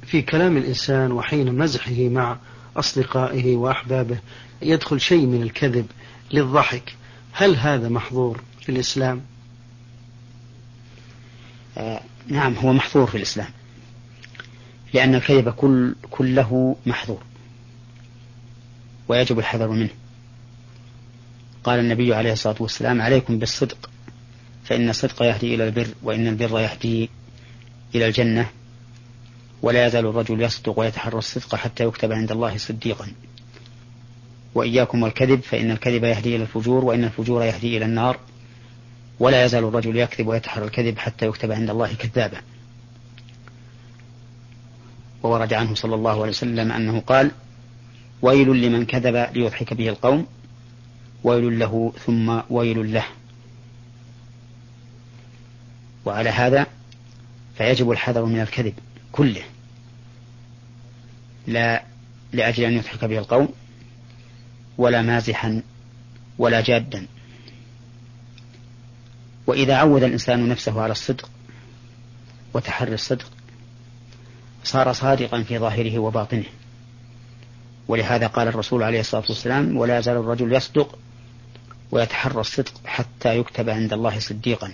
في كلام الإنسان وحين مزحه مع أصدقائه وأحبابه يدخل شيء من الكذب للضحك، هل هذا محظور في الإسلام؟ نعم، هو محظور في الإسلام، لأن الكذب كله محظور ويجب الحذر منه. قال النبي عليه الصلاة والسلام: عليكم بالصدق فإن الصدق يهدي إلى البر، وإن البر يهدي إلى الجنة، ولا يزال الرجل يصدق ويتحرى الصدق حتى يكتب عند الله صديقا. وإياكم والكذب فإن الكذب يهدي إلى الفجور، وإن الفجور يهدي إلى النار، ولا يزال الرجل يكذب ويتحرى الكذب حتى يكتب عند الله كذابا. وورد عنه صلى الله عليه وسلم أنه قال: ويل لمن كذب ليضحك به القوم، ويل له ثم ويل له. وعلى هذا فيجب الحذر من الكذب كله، لا لأجل أن يضحك به القوم، ولا مازحا ولا جادا. وإذا عود الإنسان نفسه على الصدق وتحري الصدق صار صادقا في ظاهره وباطنه. ولهذا قال الرسول عليه الصلاة والسلام: ولا يزال الرجل يصدق ويتحرى الصدق حتى يكتب عند الله صديقا.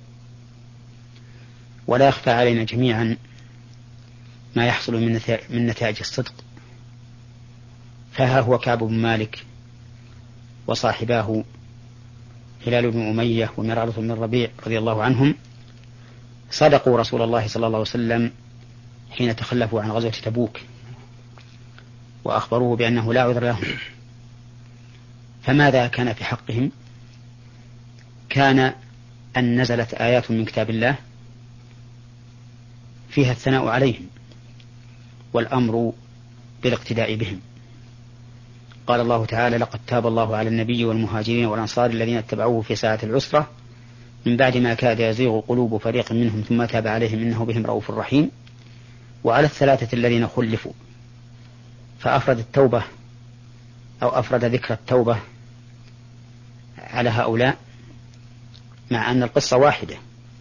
ولا يخفى علينا جميعا ما يحصل من نتائج الصدق. فها هو كعب بن مالك وصاحباه هلال بن أمية ومرارة بن الربيع رضي الله عنهم صدقوا رسول الله صلى الله عليه وسلم حين تخلفوا عن غزوة تبوك، وأخبروه بأنه لا عذر لهم. فماذا كان في حقهم؟ كان أن نزلت آيات من كتاب الله فيها الثناء عليهم والأمر بالاقتداء بهم. قال الله تعالى: لقد تاب الله على النبي والمهاجرين والأنصار الذين اتبعوه في ساعة العسرة من بعد ما كاد يزيغ قلوب فريق منهم ثم تاب عليهم إنه بهم رؤوف رحيم. وعلى الثلاثة الذين خلفوا، فأفرد التوبة أو أفرد ذكر التوبة على هؤلاء مع أن القصة واحدة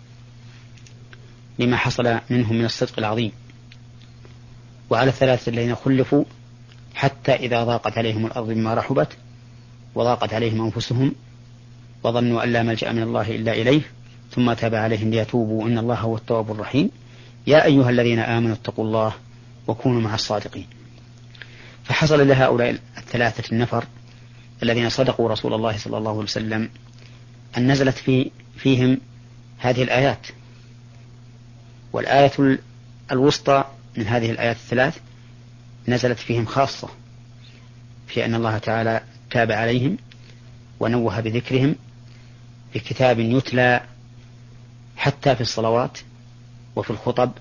لما حصل منهم من الصدق العظيم. وعلى الثلاثة الذين خلفوا حتى إذا ضاقت عليهم الأرض بما رحبت وضاقت عليهم أنفسهم وظنوا أن لا ملجأ من الله إلا إليه ثم تاب عليهم ليتوبوا إن الله هو التواب الرحيم. يا أيها الذين آمنوا اتقوا الله وكونوا مع الصادقين. فحصل لهؤلاء الثلاثة النفر الذين صدقوا رسول الله صلى الله عليه وسلم أن نزلت فيهم هذه الآيات. والآية الوسطى من هذه الآيات الثلاث نزلت فيهم خاصة في أن الله تعالى تاب عليهم ونوه بذكرهم بكتاب يتلى حتى في الصلوات وفي الخطب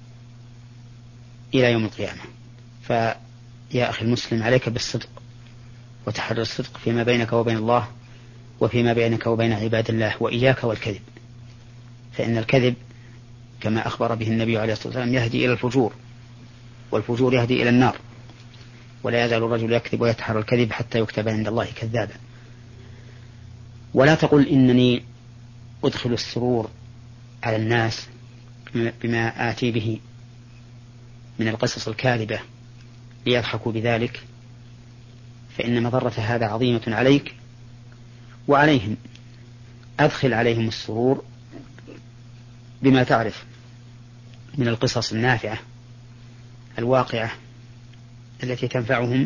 إلى يوم القيامة. فيا أخي المسلم، عليك بالصدق وتحري الصدق فيما بينك وبين الله وفيما بينك وبين عباد الله، وإياك والكذب، فإن الكذب كما أخبر به النبي عليه الصلاة والسلام يهدي إلى الفجور، والفجور يهدي إلى النار، ولا يزال الرجل يكذب ويتحرى الكذب حتى يكتب عند الله كذابا. ولا تقل إنني أدخل السرور على الناس بما آتي به من القصص الكاذبة ليضحكوا بذلك، فإن مضرة هذا عظيمة عليك وعليهم. أدخل عليهم السرور بما تعرف من القصص النافعة الواقعة التي تنفعهم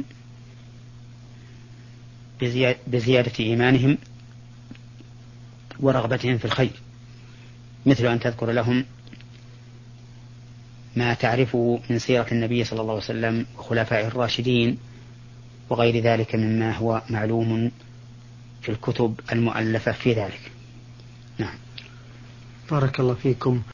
بزيادة إيمانهم ورغبتهم في الخير، مثل أن تذكر لهم ما تعرفه من سيرة النبي صلى الله عليه وسلم وخلفائه الراشدين وغير ذلك مما هو معلوم في الكتب المؤلفة في ذلك. نعم. بارك الله فيكم.